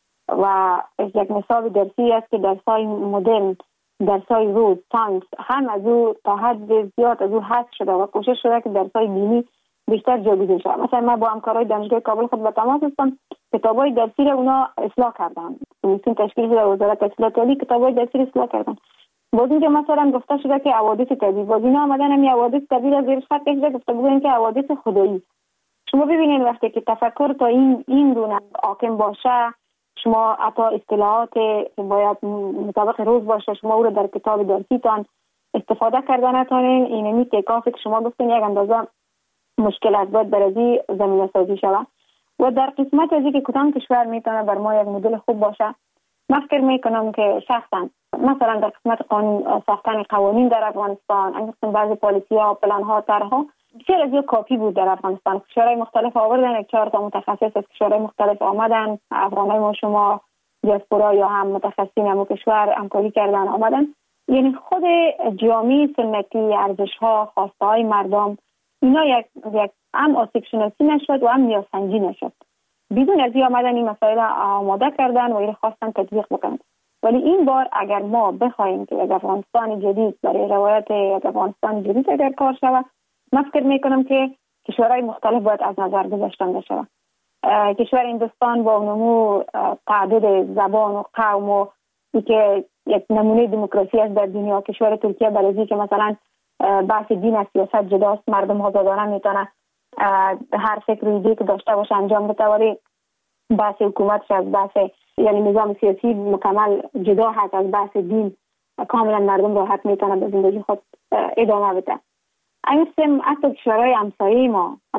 و یک نصاب درسی است که درس‌های مدرن، درس‌های روز، ساینس هم از او تا حد زیاد از او حذف شده و کوشش شده که درس‌های دینی بیشتر جایگزین شود. مثلا ما با همکارای دانشگاه کابل خود به تماس هستم، کتابای درسی را اونا اصلاح کردن. کمیسیون تشکیل شده وزارت تحصیلات عالی کتابای درسی را اصلاح کردن. باز اینجا مثلا گفته شده که حوادث طبیعی، باز اینا آمدن همین حوادث طبیعی را زیر خط کشیده گفته بودن که حوادث خدایی. شما ببینید وقتی که تفکر تا این دونه حاکم باشه، شما حتی اصطلاحات باید مطابق روز باشه شما او رو در کتاب درسیتان استفاده کردن نتونین، اینمی تکافی که شما گفتین یک اندازه مشکل است باید برازی زمینه سازی شود. و در قسمت از اینکه کدام کشور میتونه بر ما یک مدل خوب باشه، من فکر میکنم که شخصا مثلا در قسمت ساختن قوانین در افغانستان انگشتن بعضی پالیسی ها، پلان ها، طرحها بسیار از یک کافی بود در افغانستان. کشورهای مختلف آوردن، 4 تا متخصص از کشورهای مختلف آمدن، افغانای ما شما دیاسپورا یا هم متخصصین همون کشور همکاری کردن آمدن. یعنی خود جامعه سنتی، ارزش ها، خواسته های مردم اینا یک هم آسیب شناسی نشد و هم نیازسنجی نشد. بدون از این آمدن این مسائل آماده کردن و این خواستن تطبیق بکنن. ولی این بار اگر ما بخوایم که یک افغانستان جدید برای روایت یک افغانستان جدید اگر کار شود، من فکر میکنم که کشورهای مختلف باید از نظر گذاشتن بشه. کشور هندوستان با نمو تعدد زبان و قوم و که یک نمونه دموکراسی است در دنیا، کشور ترکیه برای که مثلا بحث دین از سیاست جداست، مردم آزادانه میتونه هر فکر ایده که داشته باشه انجام بده، ولی بحث حکومتش از بحث یعنی نظام سیاسی مکمل جدا هست از بحث دین، کاملا مردم راحت میتونه به زندگی خود ادامه بده. این حتی کشورهای همسایه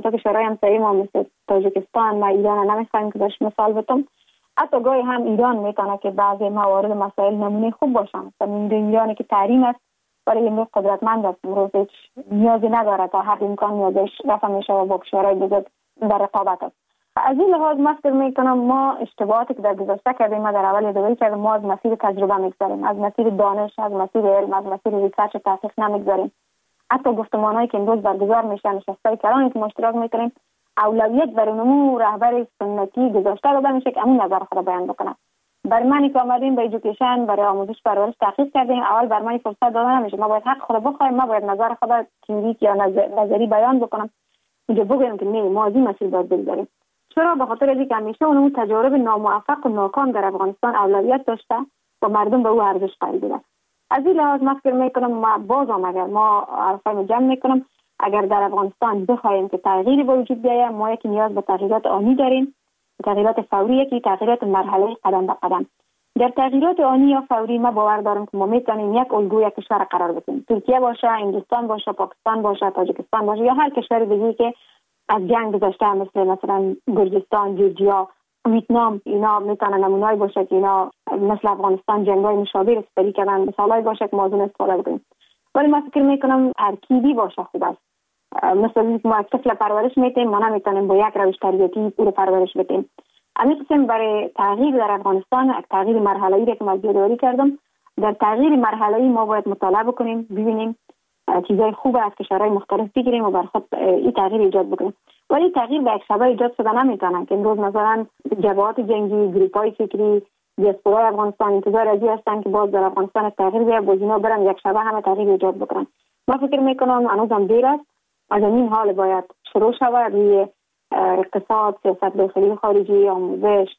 ما مثل تاجیکستان و ایران نمیخوایم که باش مثال بتم، حتی گاهی هم ایران میتونه که بعضی موارد مسائل نمونه خوب باشن. مثلا ایرانی که تحریم است ولی امروز قدرتمند است، امروز هیچ نیازی نداره تا هر امکان نیازش رفع میشه و با کشورهای دیگه در رقابت است. از این لحاظ من فکر میکنم ما اشتباهاتی که در گذشته کردیم، ما در اول یادآوری کردیم، ما از مسیر تجربه میگذاریم، از مسیر دانش، از مسیر علم، از مسیر ریسرچ و تحقیق نمیگذاریم. حتی گفتمانایی که امروز برگزار میشن، نشستای کلانی که ما اشتراک میکنیم، اولویت بر اونمو رهبر سنتی گذاشته داده میشه که همون نظر خود بیان بکنه. بر منی که آمدیم به ایژوکیشن برای آموزش پرورش تحقیق کردیم، اول بر منی فرصت داده نمیشه، ما باید حق خود بخوایم، ما باید نظر خود تئوریک یا نظری بیان بکنم، اینجا بگیم که نه ما از این مسیر باید بگذاریم. چرا؟ به خاطر اینکه همیشه اون تجارب ناموفق و ناکام در افغانستان اولویت داشته و مردم به او ارزش قائل بودند. از این لحاظ من فکر میکنم ما بازم اگر ما حرفای جمع میکنم، اگر در افغانستان بخوایم که تغییری به وجود بیاید، ما یکی نیاز به تغییرات آنی داریم، تغییرات فوری، یکی تغییرات مرحله قدم به قدم. در تغییرات آنی یا فوری ما باور دارم که ما میتونیم یک الگوی کشور قرار بدیم، ترکیه باشه، هندوستان باشه، پاکستان باشه، تاجیکستان باشه یا هر کشور دیگه‌ای که از جنگ گذشته مثلا گرجستان، جورجیا، ویتنام، اینا میتونه نمونه‌ای باشه که اینا مثل افغانستان جنگ‌های مشابه سپری کردن، مثالای باشه که ما از اون استفاده کنیم. ولی من فکر میکنم ترکیبی باشه خوب است. مثلا اینکه ما طفل پرورش میتیم، ما نمیتونیم با یک روش تربیتی او رو پرورش بدیم. همین قسم برای تغییر در افغانستان، تغییر مرحله‌ای را که من یادآوری کردم، در تغییر مرحله‌ای ما باید مطالعه بکنیم، ببینیم چیزای خوب از کشورهای مختلف بگیریم و بر خود این تغییر ایجاد بکنیم. ولی تغییر به یک شبه ایجاد شده نمیتونه که امروز مثلا جبهات جنگی، گروپ‌های فکری، دیاسپورای افغانستان انتظار از این هستن که باز در افغانستان تغییر بیاد، باز اینا برن یک شبه همه تغییر ایجاد بکنن. من فکر میکنم هنوزم دیر است. از این حال باید شروع شود روی اقتصاد، سیاست داخلی خارجی، آموزش،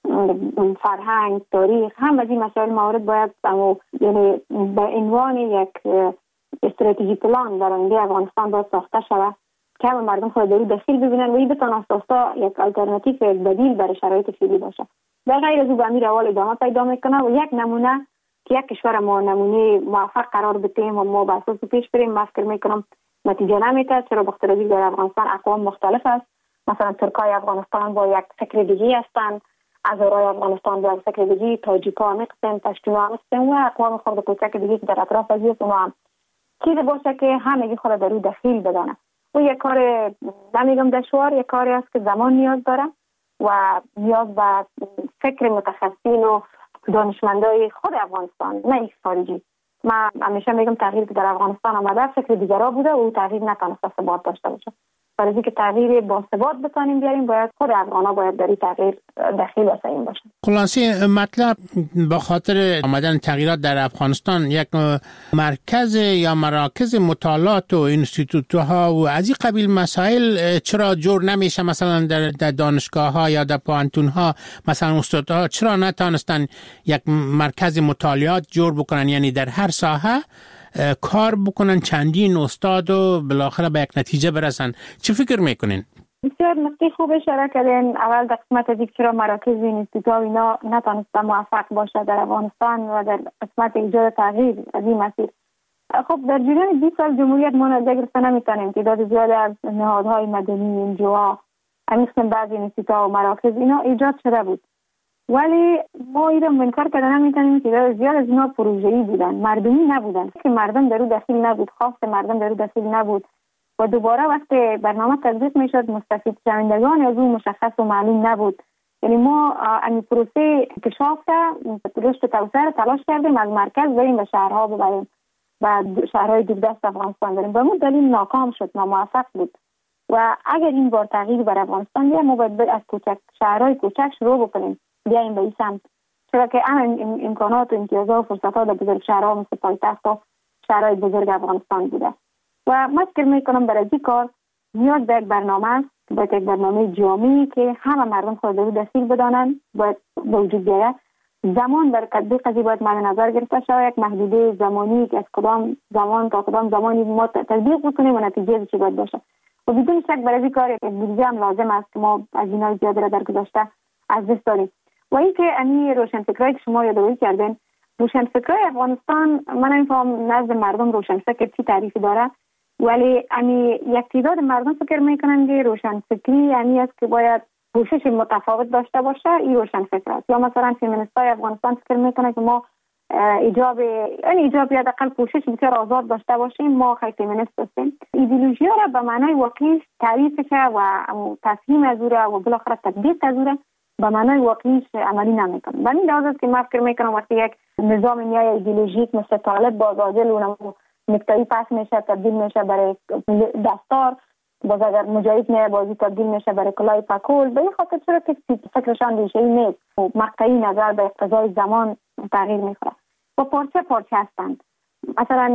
فرهنگ، تاریخ، هم از این مسائل موارد باید یعنی به عنوان یک استراتژی پلان در آینده افغانستان باید ساخته شود که همه مردم خود در داخل ببینن و این بتونه اساسا یک آلترناتیو، یک بدیل برای شرایط فعلی باشه. در غیر از او به امیر اول ادامه پیدا میکنه و یک نمونه که یک کشور ما نمونه موفق قرار بدیم و ما به اساس پیش بریم، من فکر میکنم نتیجه نمیده. چرا؟ بخاطر اینکه در افغانستان اقوام مختلف است. مثلا ترکای افغانستان با یک فکر دیگه هستند، هزارای افغانستان با یک فکر دیگه، تاجیکا هستند، پشتونا هستند و اقوام خرد کوچک دیگه که در اطراف از اونا هم چیزی باشه که همگی خود در او دخیل بدانه. و یک کار نمیگم دشوار، یک کاری است که زمان نیاز داره و نیاز به فکر متخصصین و دانشمندای خود افغانستان، نه یک خارجی. من همیشه میگم تغییر که در افغانستان آمده فکر دیگرا بوده و او تغییر نتونسته ثبات داشته باشه. برای اینکه تغییر با ثبات بتونیم بیاریم، باید خود افغانا باید در این تغییر دخیل و سعیم باشه. خلاصه مطلب به خاطر آمدن تغییرات در افغانستان یک مرکز یا مراکز مطالعات و اینستیتوت‌ها و از این قبیل مسائل چرا جور نمیشه؟ مثلا در دانشگاه‌ها یا در پوهنتون‌ها مثلا استادها چرا نتونستن یک مرکز مطالعات جور بکنن، یعنی در هر ساحه کار بکنن، چندین استاد و بالاخره به یک نتیجه برسن؟ چه فکر میکنین؟ بسیار نکته خوب اشاره کردین. اول در قسمت دیگه چرا مراکز اینستیتوت اینا نتونسته موفق باشه در افغانستان و در قسمت ایجاد تغییر از این مسیر. خب در جریان 20 سال جمهوریت ما نتیجه گرفته نمیتونیم. تعداد زیاد از نهادهای مدنی، انجوها، همین بعضی اینستیتوت و مراکز اینا ایجاد شده بود، ولی ما اینا منکر کردن نمیتونیم که زیاد از اینا پروژه‌ای بودن، مردمی نبودن، که مردم در او دخیل نبود، خواست مردم در او دخیل نبود و دوباره وقتی برنامه تطبیق میشد مستفید شوندگان از اون مشخص و معلوم نبود. یعنی ما این پروسه انکشاف رشد توسعه تلاش کردیم از مرکز بریم به شهرها ببریم و شهرهای دوردست افغانستان بریم، به اون دلیل ناکام شد، ناموفق بود. و اگر این بار تغییر بر افغانستان بیایم ما باید از کوچک شهرهای کوچک شروع بکنیم، بیایم به این سمت، چرا که امکانات و امتیازات و فرصت‌ها در بزرگ شهرها مثل پایتخت و شهرهای بزرگ افغانستان بوده. و من فکر میکنم برای این کار نیاز به یک برنامه است، باید یک برنامه جامعی که همه مردم خود رو دخیل بدانند باید وجود بیاید. زمان برای تطبیق از این باید مد نظر گرفته شود، یک محدوده زمانی که از کدام زمان تا کدام زمانی ما تطبیق بکنیم و نتیجه چی باید باشه. و بدون شک برای این کار بودجه هم لازم است که ما از اینای زیاد را در گذشته از دست دادیم. و این که امی روشنفکرایی که شما یادآوری کردین، روشنفکرای افغانستان من نمی‌فهمم نزد مردم روشنفکر چی تعریفی داره، ولی امی یک تعداد مردم فکر میکنن که روشنفکری یعنی است که باید پوشش متفاوت داشته باشه، این روشنفکر است. یا مثلا فمینیستای افغانستان فکر میکنن که ما ایجاب یا حداقل پوشش بسیار آزاد داشته باشیم، ما خیلی فمینیست هستیم. ایدئولوژی را به معنای واقعی تعریفش و تفهیم از او و بالاخره تطبیق از او به معنای واقعیش عملی نمیکنه. و این لحاظ است که من فکر میکنم وقتی یک نظام نیای ایدئولوژیک مثل طالب باز عادل و نکته‌ای پس میشه تبدیل میشه برای دستار، باز اگر مجاهد نه بازی تبدیل میشه برای کلاه پکول، به این خاطر چرا که فکرشان ریشه‌ای نیست و مقطعی نظر به اقتضای زمان تغییر میخوره و پارچه هستند. مثلا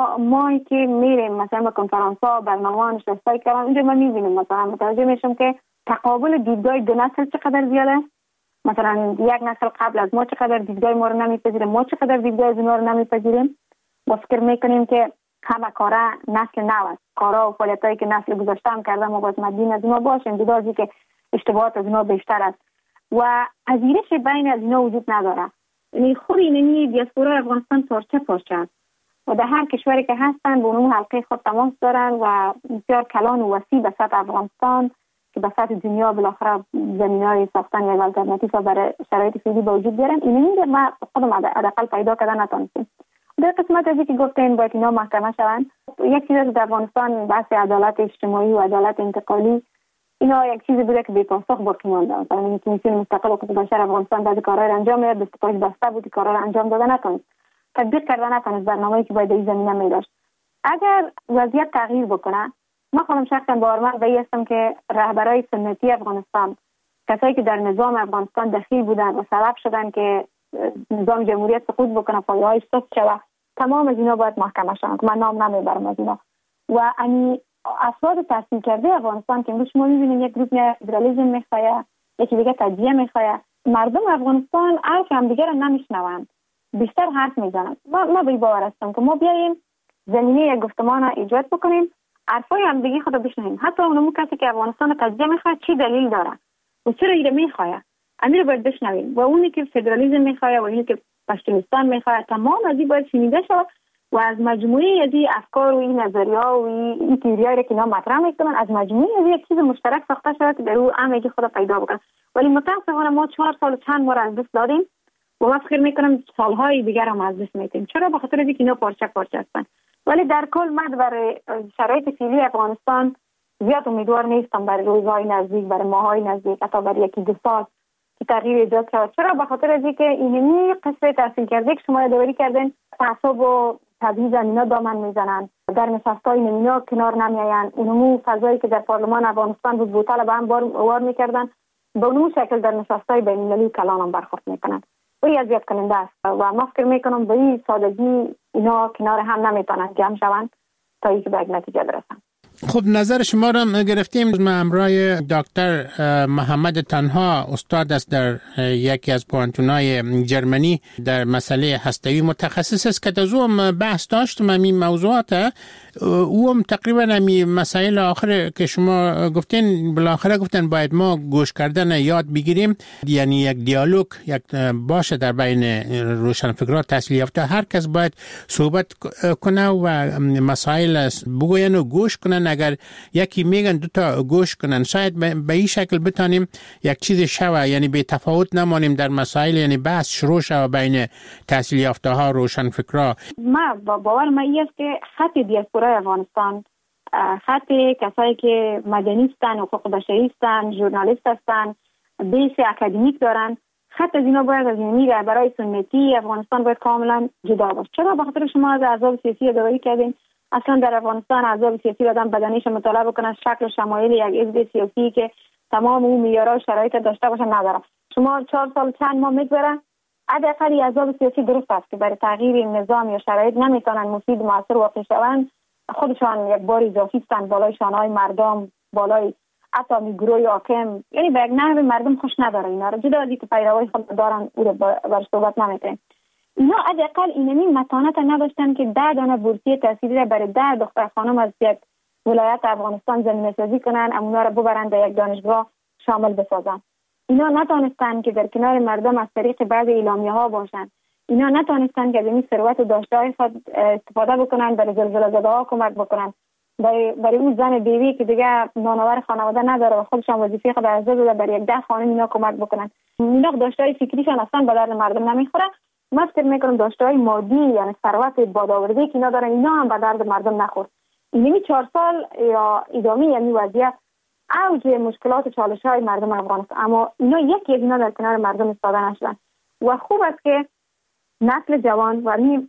ما که میریم مثلا به کنفرانس‌ها برنامه‌ها نشستای کردن، اونجا ما میبینیم مثلا متوجه میشم که تقابل دیدگاه دو نسل چقدر زیاده است. مثلا یک نسل قبل از ما چقدر دیدگاه ما رو نمیپذیره، ما چقدر دیدگاه اونا رو نمیپذیریم. با فکر میکنیم که همه کارا نسل نو است، کارا و فعالیتایی که نسل گذشته هم کرده ما باز مدین از اینا باشیم، جدا از اینکه اشتباهات از اینا بیشتر است و پذیرش بین از اینا وجود نداره. یعنی خود اینمی دیاسپورا افغانستان پارچه است و در هر کشوری که هستن به اون حلقه خود تماس دارن و بسیار کلان و وسیع به سطح افغانستان که به سطح دنیا بالاخره زمینه‌های ساختن یک آلترناتیو برای شرایط فعلی به وجود بیارن. اینمی ما خودم حداقل پیدا کردن نتونستیم. در قسمت از اینکه گفتین باید اینا محکمه شوند، یک چیز در افغانستان بحث عدالت اجتماعی و عدالت انتقالی اینا یک چیزی بوده که بی پاسخ باقی مانده. مثلا کمیسیون مستقل حقوق بشر افغانستان بعضی کارا رو انجام میداد، دستگاه بسته بود، کارا رو انجام داده نتونست، تطبیق کردن نتونست برنامه‌ای که باید این زمینه می‌داشت. اگر وضعیت تغییر بکنه، من خودم شخصا باورمند به این هستم که رهبرای سنتی افغانستان، کسایی که در نظام افغانستان دخیل بودن و سبب شدن که نظام جمهوریت سقوط بکنه، پایه‌هایش سست شود، تمام از اینا باید محکمه شوند. من نام نمیبرم از اینا. و یعنی افراد تحصیل کرده افغانستان که شما می‌بینید یک گروه فدرالیسم می‌خواد، یکی دیگه تجزیه می‌خواد، مردم افغانستان حرف هم دیگه رو نمیشنوند، بیشتر حرف میزنند. ما به باور هستم که ما بیاییم زمینه یک گفتمان ایجاد بکنیم، حرفای هم دیگه خود بشنویم. حتی اون کسی که افغانستان تجزیه می‌خواد چی دلیل داره و چرا اینو می‌خواد، امیر باید بشنویم. و اونی که فدرالیسم می‌خواد و اونی که پشتونستان می‌خواد، تمام از این باید شنیده شود و از مجموعه از این افکار و این نظریه‌ها و این تئوری‌هایی که اینا مطرح می‌کنن، از مجموعه از یک چیز مشترک ساخته شده که در اون همه خود پیدا بکنه. ولی متأسفانه ما 4 سال چند بار از دست دادیم و من فکر می‌کنم سال‌های دیگر هم از دست می‌دیم. چرا؟ به خاطر اینکه اینا پارچه هستن. ولی در کل من برای شرایط فعلی افغانستان زیاد امیدوار نیستم برای روزهای نزدیک، برای ماهای نزدیک، حتی برای یکی دو سال که تغییر ایجاد شود. چرا؟ به خاطر اینکه اینمی قصه تحصیل کرده که شما یادآوری کردین، تعصب و تبعیض اینا دامن میزنن، در نشست‌های اینا کنار نمیآیند. اونمو فضایی که در پارلمان افغانستان بود بوتال به هم وار میکردن، به اون شکل در نشست‌های بین‌المللی کلان هم برخورد میکنن. این اذیت کننده است و ما فکر میکنم به این سادگی اینا کنار هم نمیتونن جمع شوند تا اینکه به یک نتیجه برسن. خب نظر شما را گرفتیم. من همراه دکتر محمد تنها استاد است در یکی از پوانتونای جرمنی در مسئله هسته‌ای، متخصص است که از او بحث داشتم این موضوعات. او هم تقریبا همین مسائل آخر که شما گفتین بالاخره گفتن باید ما گوش کردن یاد بگیریم، یعنی یک دیالوگ یک باشه در بین روشنفکران تحصیل یافته، هر کس باید صحبت کنه و مسائل بگوین و گوش کنن. اگر یکی میگن دو تا گوش کنن، شاید به این شکل بتانیم یک چیز شوه، یعنی به تفاوت نمانیم در مسائل، یعنی بحث شروع شوه بین تحصیل یافته ها روشنفکران. ما باور ما است که خط دیاسپورای افغانستان، خط کسایی که مدنی هستن، حقوق بشری هستن، ژورنالیست هستن، بیس اکادمیک دارن، خط از اینا باید از اینی رهبرای سنتی افغانستان باید کاملا جدا باشه. چرا؟ به خاطر شما از احزاب سیاسی یادآوری کردین. اصلا در افغانستان احزاب سیاسی آدم بدنیش مطالعه بکنه، شکل شمایل یک حزب سیاسی که تمام اون معیارها و شرایط داشته باشه نداره. شما 4 سال چند ماه میگذره، حداقل احزاب سیاسی درست است که برای تغییر نظام یا شرایط نمیتونن مفید موثر واقع شوند، خودشان یک بار اضافی هستند بالای شانه‌های مردم، بالای حتی گروه حاکم، یعنی به یک نحو مردم خوش نداره. اینا رو جدا از اینکه پیروای خود دارن او رو بر صحبت نمیکنن. اینا حداقل اینمی متانت نداشتن که 10 دانه بورسیه تحصیلی را برای 10 دختر خانم از یک ولایت افغانستان زمینه‌سازی کنن، اونا رو ببرن در یک دانشگاه شامل بسازن. اینا نتونستن که در کنار مردم از طریق بعض اعلامیه‌ها باشن. اینا نتونستن که از این ثروت و داشته‌های خود استفاده بکنن، برای زلزله زده‌ها کمک بکنن. برای اون زن بیوی که دیگه نانآور خانواده نداره و خودشان وظیفه خود از داده برای یک 10 خانم اینا کمک بکنن. اینا داشته‌های فکریشان اصلا به درد مردم نمیخوره. من فکر میکنم داشته‌های مادی یعنی ثروت بادآوردی که اینا دارن اینا هم به درد مردم نخورد. این 4 سال یا ادامه یعنی وضعیت اوج مشکلات و چالش‌های مردم افغانستان، اما اینا یکی از اینا در کنار مردم ایستاده نشدن و خوب است که نسل جوان و این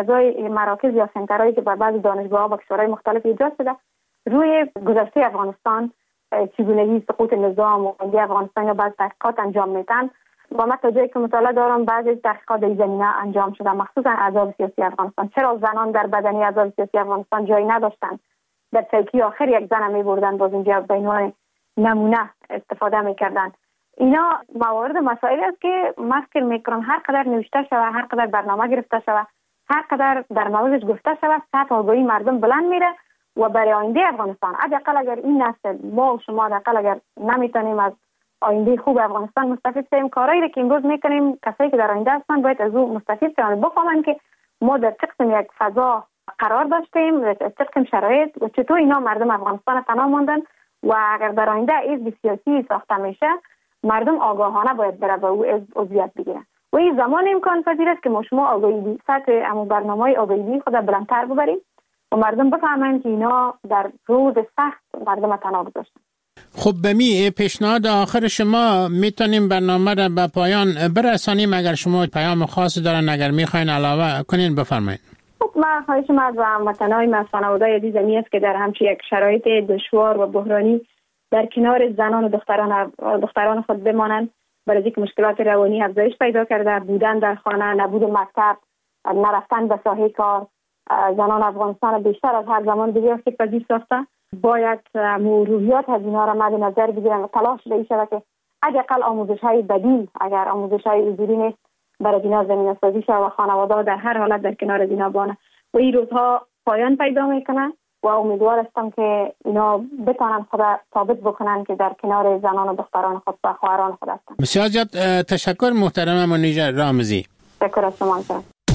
مراکز یا سنترهایی که بر بعض دانشگاه‌ها و کشورهای مختلف ایجاد شده روی گذشته افغانستان، چگونگی سقوط نظام و بندی افغانستان یا بعض تحقیقات انجام میدن و من تا جایی که مطالعه دارم بعضی تحقیقات در زمینه انجام شده، مخصوصا احزاب سیاسی افغانستان. چرا زنان در بدنی احزاب سیاسی افغانستان جایی نداشتند؟ در چوکی آخر یک زن می‌بردن باز اینجا به عنوان نمونه استفاده می‌کردن. اینا موارد مسائلی است که من فکر می‌کنم هر قدر نوشته شود، هر قدر برنامه گرفته شود، هر قدر در موردش گفته شود، سطح آگاهی مردم بلند میره و برای آینده افغانستان حداقل اگر این نسل ما و شما حداقل اگر نمیتونیم از آینده خوب افغانستان مستفید شیم، کارهایی که امروز میکنیم کسایی که در آینده هستن باید از او مستفید شوند، بفهمن که ما در چه قسم یک فضا قرار داشتیم و چه قسم شرایط و چطور اینا مردم افغانستان تنها ماندن و اگر در آینده حزب سیاسی ساخته میشه مردم آگاهانه باید بره به او عضویت بگیرن و این زمان امکان پذیر است که ما شما آگاهی سطح امو برنامه‌های آگاهی خود بلندتر ببریم و مردم بفهمن که اینا در روز سخت مردم تنها گذاشتن. خب به می پیشنهاد آخر شما میتونیم برنامه را به پایان برسانیم. اگر شما پیام خاصی دارن اگر میخواین علاوه کنین بفرمایید. خب من خواهشم از هموطنای من خانواده‌های عزیزم است که در همچین یک شرایط دشوار و بحرانی در کنار زنان و دختران خود بمانند، برای اینکه مشکلات روانی افزایش پیدا کرده، بودن در خانه، نبود مکتب، نرفتن به ساحه کار، زنان افغانستان بیشتر از هر زمان دیگه آسیب‌پذیر ساخته. باید روحیات از اینا را مد نظر بگیرن و تلاش بشه که حداقل آموزش‌های بدیل اگر آموزش‌های حضوری نیست برای اینا زمینه‌سازی شه و خانواده‌ها در هر حالت در کنار اینا بانه و این روزها پایان پیدا میکنه و امیدوار هستم که اینا بتونن خود ثابت بکنن که در کنار زنان و دختران خود و خواهران خود هستن. بسیار زیاد تشکر محترم منیژه رامزی. تشکر از شما.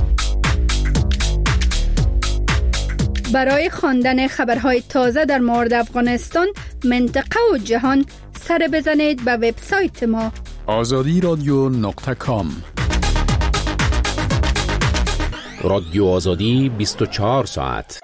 برای خواندن خبرهای تازه در مورد افغانستان، منطقه و جهان سر بزنید به وبسایت ما azadiradyo.com. رادیو آزادی 24 ساعت.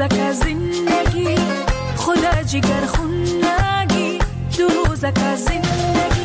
روزک زندگی خدا جگر خون نگی دو روزک زندگی